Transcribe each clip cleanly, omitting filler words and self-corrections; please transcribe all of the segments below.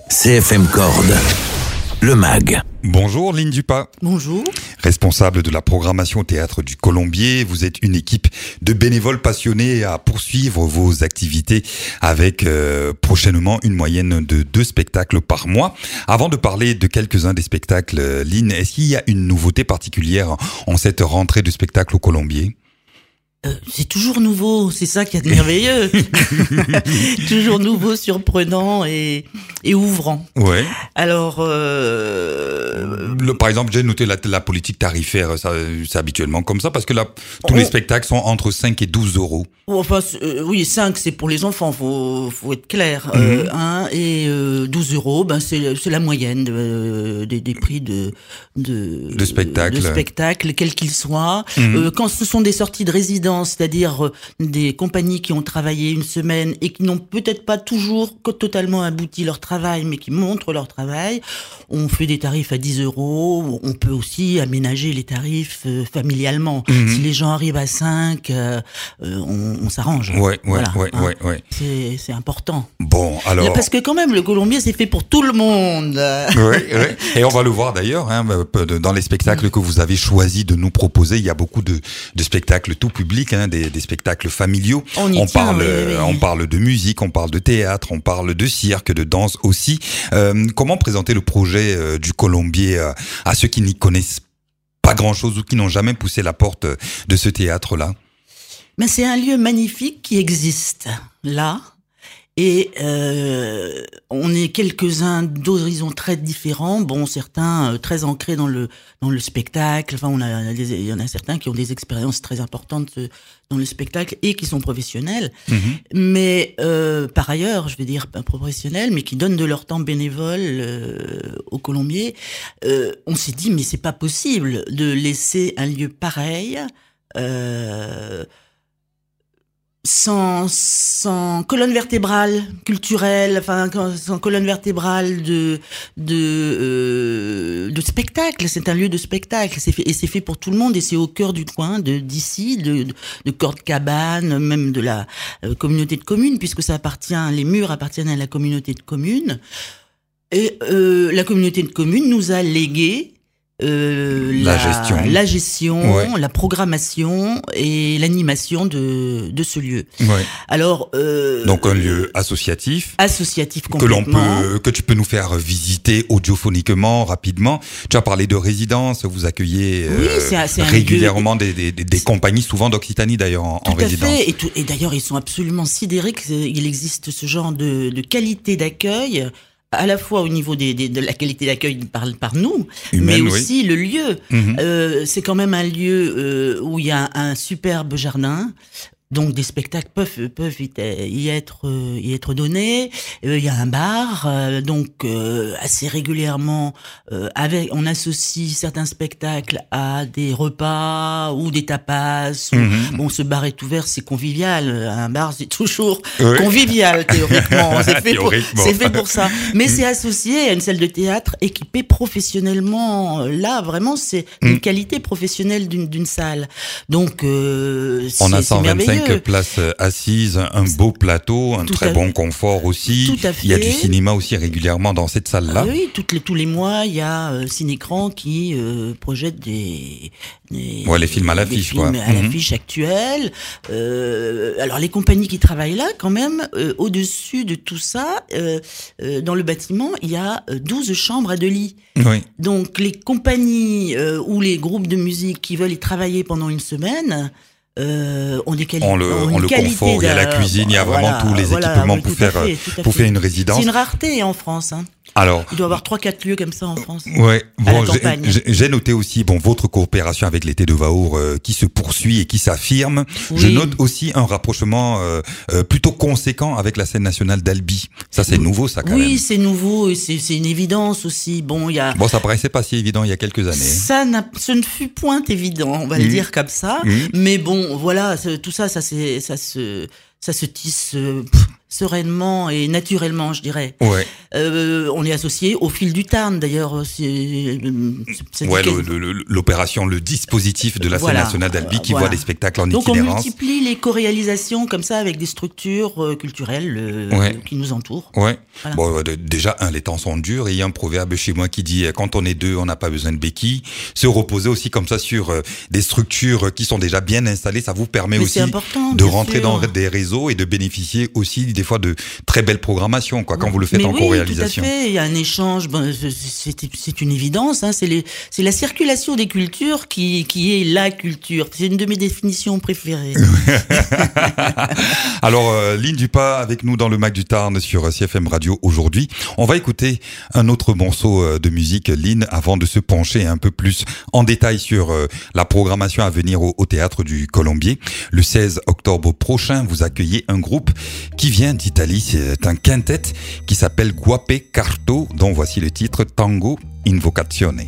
CFM Corde, le MAG. Bonjour Line Dupas. Bonjour. Responsable de la programmation au Théâtre du Colombier, vous êtes une équipe de bénévoles passionnés à poursuivre vos activités avec prochainement une moyenne de 2 spectacles par mois. Avant de parler de quelques-uns des spectacles, Line, est-ce qu'il y a une nouveauté particulière en cette rentrée de spectacles au Colombier ? C'est toujours nouveau, c'est ça qui est merveilleux. Toujours nouveau, surprenant et ouvrant. Ouais. Alors, par exemple, j'ai noté la politique tarifaire, ça, c'est habituellement comme ça, parce que là, tous les spectacles sont entre 5 et 12 euros. Enfin, oui, 5 c'est pour les enfants, faut être clair. 1 et 12 euros, ben c'est la moyenne des prix de spectacles, quels qu'ils soient. Quand ce sont des sorties de résidence, c'est-à-dire des compagnies qui ont travaillé une semaine et qui n'ont peut-être pas toujours totalement abouti leur travail, mais qui montrent leur travail, on fait des tarifs à 10 euros. On peut aussi aménager les tarifs familialement. Si les gens arrivent à 5, on s'arrange. Ouais. C'est important. Bon, alors. Parce que quand même, le Colombier, c'est fait pour tout le monde. Ouais. Et on va le voir d'ailleurs, dans les spectacles que vous avez choisi de nous proposer, il y a beaucoup de spectacles tout public, des spectacles familiaux. On parle de musique, on parle de théâtre, on parle de cirque, de danse aussi. Comment présenter le projet du Colombier à ceux qui n'y connaissent pas grand-chose ou qui n'ont jamais poussé la porte de ce théâtre-là? Mais c'est un lieu magnifique qui existe là. Et on est quelques-uns d'horizons très différents. Bon, certains très ancrés dans le spectacle. Enfin, il y en a certains qui ont des expériences très importantes dans le spectacle et qui sont professionnels. Mais par ailleurs, je vais dire pas professionnels, mais qui donnent de leur temps bénévole au Colombier. On s'est dit, mais c'est pas possible de laisser un lieu pareil. Sans colonne vertébrale culturelle, enfin sans colonne vertébrale de spectacle. C'est un lieu de spectacle. C'est fait pour tout le monde et c'est au cœur du coin d'ici, de Corde-Cabane, même de la communauté de communes, puisque les murs appartiennent à la communauté de communes. Et la communauté de communes nous a légué la gestion, ouais. La programmation et l'animation de ce lieu. Ouais. Alors donc un lieu associatif complètement que tu peux nous faire visiter audiophoniquement rapidement. Tu as parlé de résidence, vous accueillez c'est régulièrement des compagnies, souvent d'Occitanie d'ailleurs en résidence. Tout à fait, et d'ailleurs ils sont absolument sidérés qu'il existe ce genre de qualité d'accueil, à la fois au niveau de la qualité d'accueil par nous, humaine, mais aussi le lieu. C'est quand même un lieu où il y a un superbe jardin. Donc des spectacles peuvent y être donnés. Il y a un bar, donc assez régulièrement on associe certains spectacles à des repas ou des tapas. Bon, ce bar est ouvert, c'est convivial. Un bar, c'est toujours convivial théoriquement. C'est fait pour ça. Mais c'est associé à une salle de théâtre équipée professionnellement. Là, vraiment, c'est une qualité professionnelle d'une salle. Donc on a 125 places assises, un beau plateau, un très bon confort aussi. Tout à fait. Il y a du cinéma aussi régulièrement dans cette salle-là. Oui, tous les mois, il y a Cinécran qui projette des les films à l'affiche, à l'affiche actuelle. Alors les compagnies qui travaillent là, quand même, au-dessus de tout ça, dans le bâtiment, il y a 12 chambres à 2 lits. Oui. Donc les compagnies ou les groupes de musique qui veulent y travailler pendant une semaine, on le confort, il y a la cuisine, il y a vraiment tous les équipements pour faire une résidence. C'est une rareté en France. Alors, il doit y avoir 3-4 lieux comme ça en France. Ouais, bon, j'ai noté aussi votre coopération avec l'été de Vaour qui se poursuit et qui s'affirme. Oui. Je note aussi un rapprochement plutôt conséquent avec la scène nationale d'Albi. Ça c'est nouveau ça quand même. Oui, c'est nouveau et c'est une évidence aussi. Bon, ça paraissait pas si évident il y a quelques années. Ce ne fut point évident, on va le dire comme ça. Mais bon, voilà, tout ça se tisse sereinement et naturellement, je dirais. Ouais. On est associé au Fil du Tarn, d'ailleurs. L'opération, le dispositif de la scène nationale d'Albi qui voit des spectacles en itinérance. Donc on multiplie les co-réalisations comme ça avec des structures culturelles qui nous entourent. Ouais. Voilà. Bon, déjà, les temps sont durs et il y a un proverbe chez moi qui dit quand on est deux, on n'a pas besoin de béquilles. Se reposer aussi comme ça sur des structures qui sont déjà bien installées, ça vous permet aussi de rentrer dans des réseaux et de bénéficier aussi des fois de très belles programmations quand vous le faites en co-réalisation. Tout à fait, il y a un échange, c'est une évidence, hein, c'est la circulation des cultures qui est la culture. C'est une de mes définitions préférées. Alors Line Dupas avec nous dans le Mag du Tarn sur CFM Radio aujourd'hui. On va écouter un autre morceau de musique, Line, avant de se pencher un peu plus en détail sur la programmation à venir au Théâtre du Colombier. Le 16 octobre prochain, vous accueillez un groupe qui vient d'Italie. C'est un quintet qui s'appelle Guape Carto, dont voici le titre Tango Invocazione.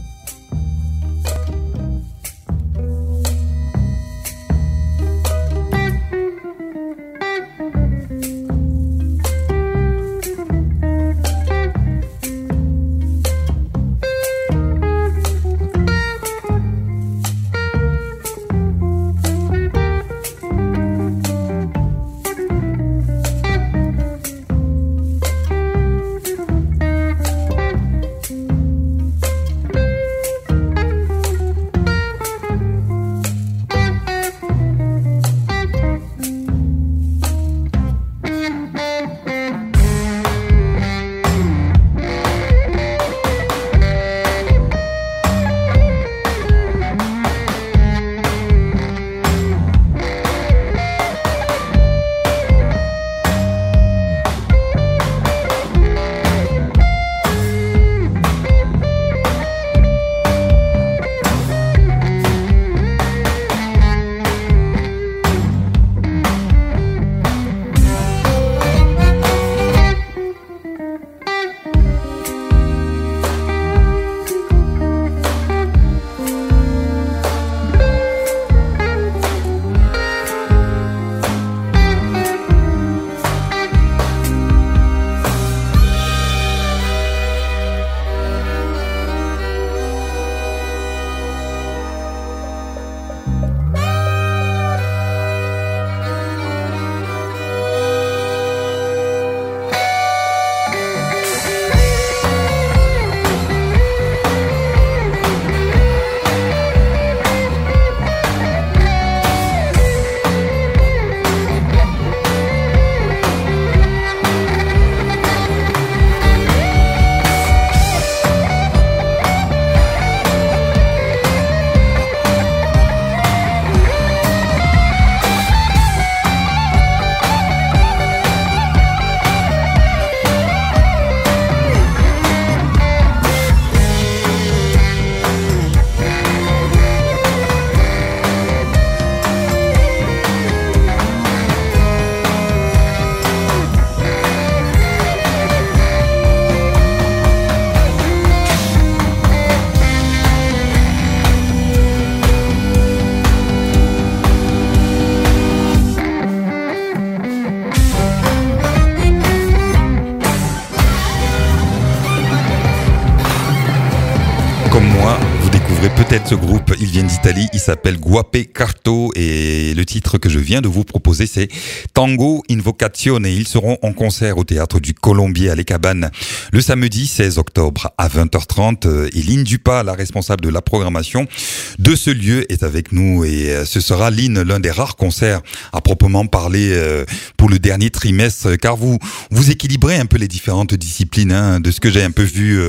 Peut-être ce groupe, il vient d'Italie, il s'appelle Guape Carto et le titre que je viens de vous proposer c'est Tango Invocazione. Ils seront en concert au Théâtre du Colombier à Les Cabanes le samedi 16 octobre à 20h30 et Line Dupas, la responsable de la programmation de ce lieu, est avec nous et ce sera Line l'un des rares concerts à proprement parler pour le dernier trimestre car vous équilibrez un peu les différentes disciplines de ce que j'ai un peu vu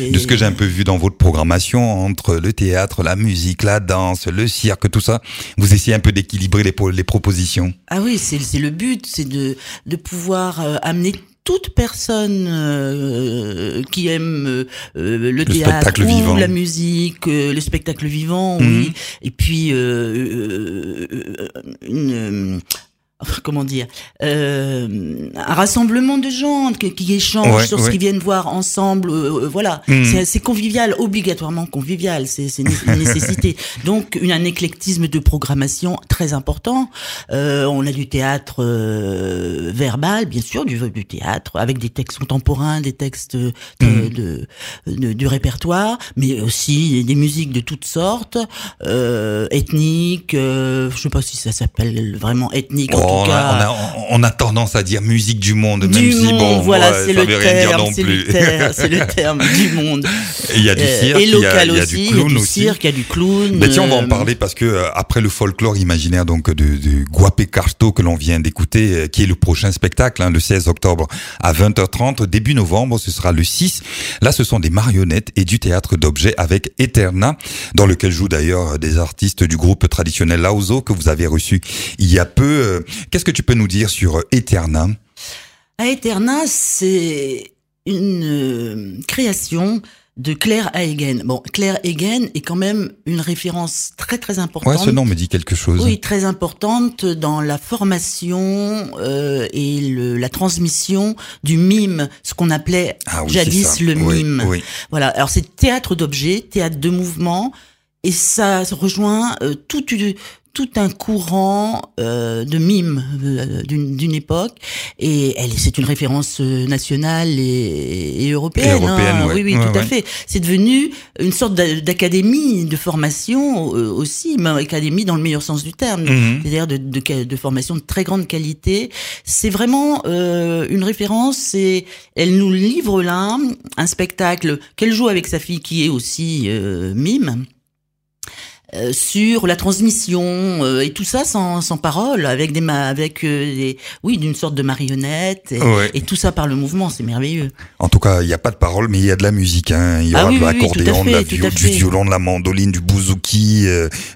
dans votre programmation entre le théâtre, la musique, la danse, le cirque, tout ça. Vous essayez un peu d'équilibrer les propositions. Ah oui, c'est le but, c'est de pouvoir amener toute personne qui aime le théâtre ou vivant, la musique, le spectacle vivant, oui. Et puis comment dire, un rassemblement de gens qui échangent sur ce qu'ils viennent voir ensemble, voilà. C'est convivial, obligatoirement convivial, c'est une nécessité. Donc un éclectisme de programmation très important. On a du théâtre verbal, bien sûr, du théâtre avec des textes contemporains, des textes du répertoire, mais aussi des musiques de toutes sortes, ethniques, je sais pas si ça s'appelle vraiment ethnique, en tout cas. On a tendance à dire musique du monde, même si bon, voilà, c'est le terme du monde. Et il y a du cirque, et local il y a du clown aussi. Il y a du clown. Mais tiens, on va en parler parce que après le folklore imaginaire donc de Guapé Carto que l'on vient d'écouter, qui est le prochain spectacle, le 16 octobre à 20h30, début novembre, ce sera le 6. Là, ce sont des marionnettes et du théâtre d'objets avec Eterna, dans lequel jouent d'ailleurs des artistes du groupe traditionnel Lauzo que vous avez reçu il y a peu. Qu'est-ce que tu peux nous dire sur Eterna? Eterna, c'est une création de Claire Hagen. Bon, Claire Hagen est quand même une référence très très importante. Ouais, ce nom me dit quelque chose. Oui, très importante dans la formation et la transmission du mime, ce qu'on appelait jadis le mime. Oui. Voilà. Alors c'est théâtre d'objets, théâtre de mouvement, et ça rejoint tout un courant de mime d'une époque, et c'est une référence nationale et européenne. Oui, tout à fait. C'est devenu une sorte d'académie de formation aussi, mais académie dans le meilleur sens du terme, c'est-à-dire de formation de très grande qualité. C'est vraiment une référence, et elle nous livre là un spectacle qu'elle joue avec sa fille qui est aussi mime. Sur la transmission et tout ça sans parole, avec d'une sorte de marionnette et tout ça par le mouvement, c'est merveilleux. En tout cas, il n'y a pas de parole, mais il y a de la musique. Il y aura de l'accordéon, du violon, de la mandoline, du bouzouki,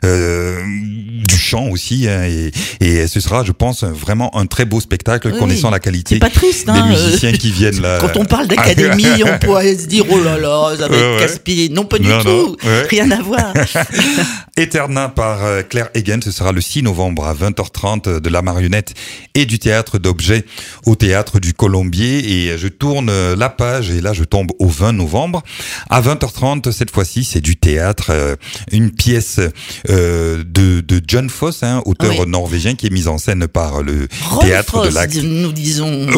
du chant aussi, et ce sera, je pense, vraiment un très beau spectacle, connaissant la qualité. C'est pas triste, des musiciens qui viennent là. Quand on parle d'académie, on pourrait se dire oh là là, ça va être gaspillé. Non, pas du tout, rien à voir. Eterna par Claire Hagen, ce sera le 6 novembre à 20h30, de la marionnette et du théâtre d'objets au théâtre du Colombier, et je tourne la page et là je tombe au 20 novembre à 20h30. Cette fois-ci c'est du théâtre, une pièce de John Foss, auteur norvégien, qui est mise en scène par le théâtre de l'Axe. Nous disons.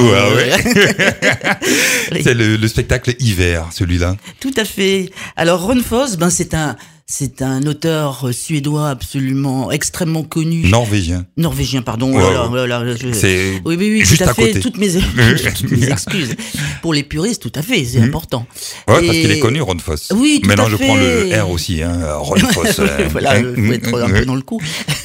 C'est le spectacle Hiver, celui-là. Tout à fait. Alors Ron Foss, c'est un auteur suédois absolument extrêmement connu. Norvégien, pardon. C'est oui, juste tout à fait. Côté. Toutes mes excuses. Pour les puristes, tout à fait, c'est important. Ouais, parce qu'il est connu, Ron Foss. Oui, tout à fait. Maintenant, je prends le R aussi, Ron Foss. Voilà, faut être un peu dans le coup.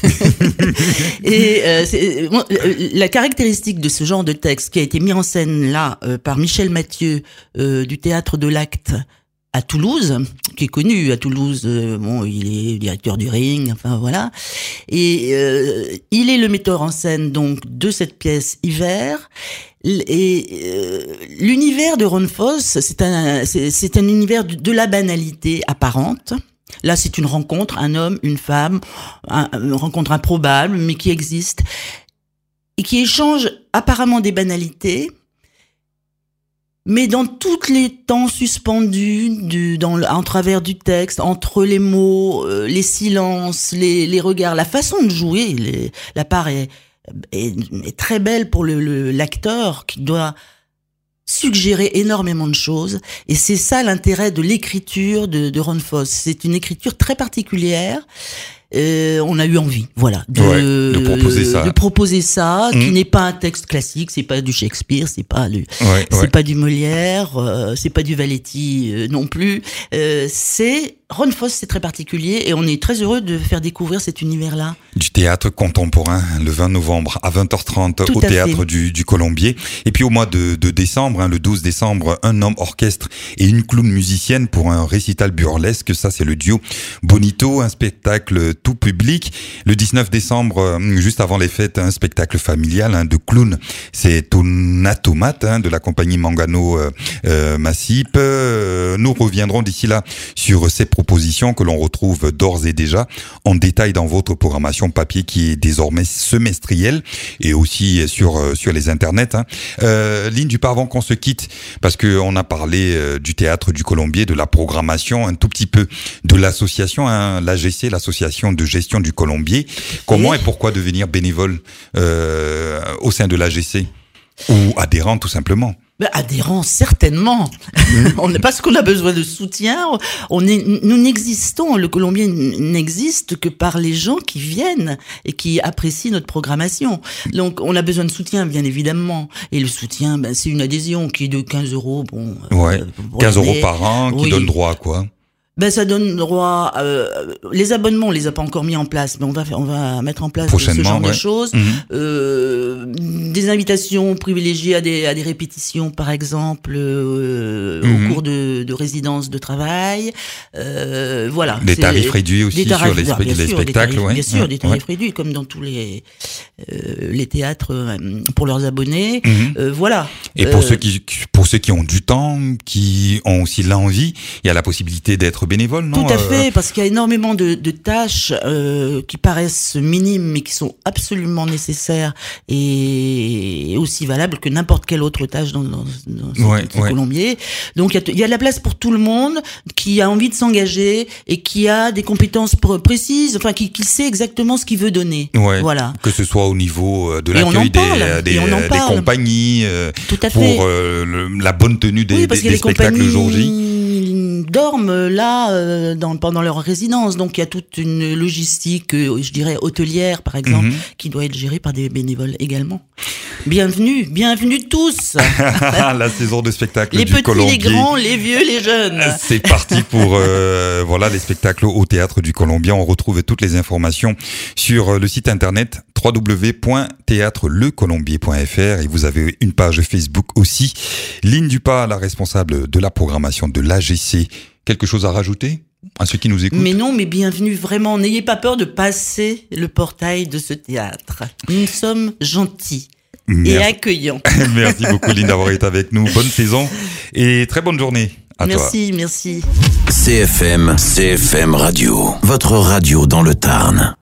Et la caractéristique de ce genre de texte qui a été mis en scène là par Michel Mathieu du théâtre de l'Acte à Toulouse, qui est connu à Toulouse, il est directeur du Ring, enfin voilà, et il est le metteur en scène donc de cette pièce Hiver, et l'univers de Ron Foss, c'est un univers de la banalité apparente. Là, c'est une rencontre, un homme, une femme, une rencontre improbable, mais qui existe, et qui échange apparemment des banalités, mais dans tous les temps suspendus, en travers du texte, entre les mots, les silences, les regards, la façon de jouer, la part est très belle pour l'acteur qui doit suggérer énormément de choses. Et c'est ça l'intérêt de l'écriture de Ron Foss. C'est une écriture très particulière. On a eu envie, de proposer ça, qui n'est pas un texte classique, c'est pas du Shakespeare, c'est pas du Molière, c'est pas du Valetti non plus. C'est Ron Foss, c'est très particulier, et on est très heureux de faire découvrir cet univers-là. Du théâtre contemporain, le 20 novembre à 20h30 au théâtre du Colombier. Et puis au mois de décembre, le 12 décembre, un homme orchestre et une clown musicienne pour un récital burlesque. Ça, c'est le duo Bonito, un spectacle tout public. Le 19 décembre, juste avant les fêtes, un spectacle familial de clown. C'est Tonatomat de la compagnie Mangano Massip. Nous reviendrons d'ici là sur ces propositions que l'on retrouve d'ores et déjà en détail dans votre programmation papier qui est désormais semestrielle et aussi sur les internets. Lynn Dupas, avant qu'on se quitte, parce que on a parlé du théâtre du Colombier, de la programmation, un tout petit peu de l'association, l'AGC, l'association de gestion du Colombier. Comment et pourquoi devenir bénévole au sein de l'AGC ou adhérent tout simplement? Adhérents, certainement. Parce qu'on a besoin de soutien. Nous n'existons, le Colombien n'existe que par les gens qui viennent et qui apprécient notre programmation. Donc, on a besoin de soutien, bien évidemment. Et le soutien, c'est une adhésion qui est de 15 €. Bon. Ouais. 15 € par an, qui donne droit à quoi? Ça donne droit. Les abonnements, on les a pas encore mis en place, mais on va mettre en place ce genre de choses. Des invitations privilégiées à des répétitions, par exemple, au cours de résidence de travail. Voilà. Des tarifs réduits aussi sur les spectacles, bien sûr, des tarifs réduits, comme dans tous les théâtres pour leurs abonnés. Voilà. Et pour ceux qui ont du temps, qui ont aussi l'envie, il y a la possibilité d'être bénévole, non? Tout à fait, parce qu'il y a énormément de tâches qui paraissent minimes, mais qui sont absolument nécessaires et aussi valables que n'importe quelle autre tâche dans ce Colombier. Donc il y a de la place pour tout le monde qui a envie de s'engager et qui a des compétences précises, enfin qui sait exactement ce qu'il veut donner. Voilà. Que ce soit au niveau de l'accueil des compagnies, tout à fait. pour la bonne tenue des spectacles le jour J. Dorment là pendant leur résidence, donc il y a toute une logistique, je dirais hôtelière par exemple, qui doit être gérée par des bénévoles également. Bienvenue tous. La saison de spectacle du Colombier. Les petits, les grands, les vieux, les jeunes. C'est parti pour les spectacles au théâtre du Colombier. On retrouve toutes les informations sur le site internet www.théâtrelecolombier.fr et vous avez une page Facebook aussi. Lynn Dupas, la responsable de la programmation de l'AGC. Quelque chose à rajouter à ceux qui nous écoutent? Mais non, mais bienvenue vraiment. N'ayez pas peur de passer le portail de ce théâtre. Nous sommes gentils. Et accueillants. Merci beaucoup Lynn d'avoir été avec nous. Bonne saison et très bonne journée à toi. Merci. CFM Radio, votre radio dans le Tarn.